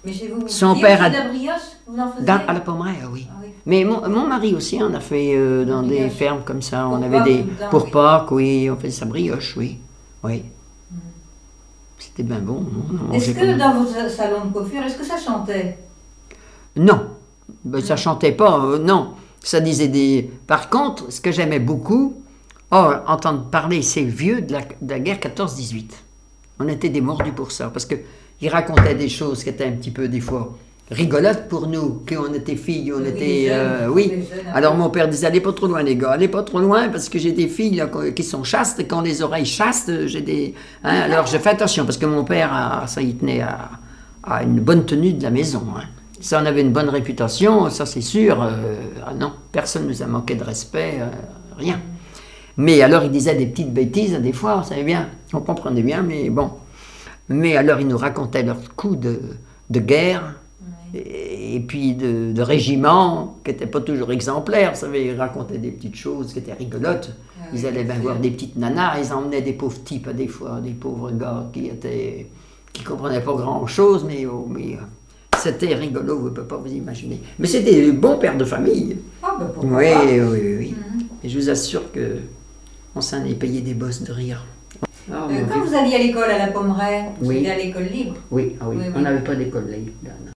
Mais chez vous, Son vous père faisiez a- de la brioche, vous en faisiez À la pommeraie, oui. Ah oui. Mais mon mari aussi, on a fait dans des Brioche. fermes comme ça. On Pour avait Pâques, des. tout le temps, Pour oui. Pâques, oui, on faisait sa brioche, oui. Oui. C'était bien bon. On Est-ce mangeait que dans votre salon de coiffure, est-ce que ça chantait? Non, ben, ça chantait pas, non. Ça disait des. Par contre, ce que j'aimais beaucoup, entendre parler ces vieux de la guerre 14-18. On était des mordus pour ça, parce qu'ils racontaient des choses qui étaient un petit peu, des fois, rigolotes pour nous, qu'on était filles, on Oui, était. les jeunes, Oui. les jeunes, Alors mon père disait, allez pas trop loin, les gars, allez pas trop loin, parce que j'ai des filles là, qui sont chastes, et qui ont les oreilles chastes, j'ai des. Hein, alors je fais attention, parce que mon père, ça y tenait à une bonne tenue de la maison. Hein. Ça, on avait une bonne réputation, ça c'est sûr. Non, personne ne nous a manqué de respect, rien. Mais alors, il disait des petites bêtises, des fois, on savait bien, on comprenait bien, mais bon. Mais alors, ils nous racontaient leurs coups de guerre, et puis de régiment, qui n'étaient pas toujours exemplaires. Vous savez, ils racontaient des petites choses qui étaient rigolotes. Ils allaient bien voir des petites nanas, ils emmenaient des pauvres types, des fois, des pauvres gars qui comprenaient pas grand-chose, mais c'était rigolo, vous ne pouvez pas vous imaginer. Mais c'était des bons pères de famille. Ah, ben pourquoi Oui, pas. oui. Et je vous assure que on s'en est payé des bosses de rire. Ah, mon Quand Dieu. vous alliez à l'école à la Pommeraie, vous Oui. alliez à l'école libre? Oui, ah oui. Oui, oui. On n'avait pas d'école libre.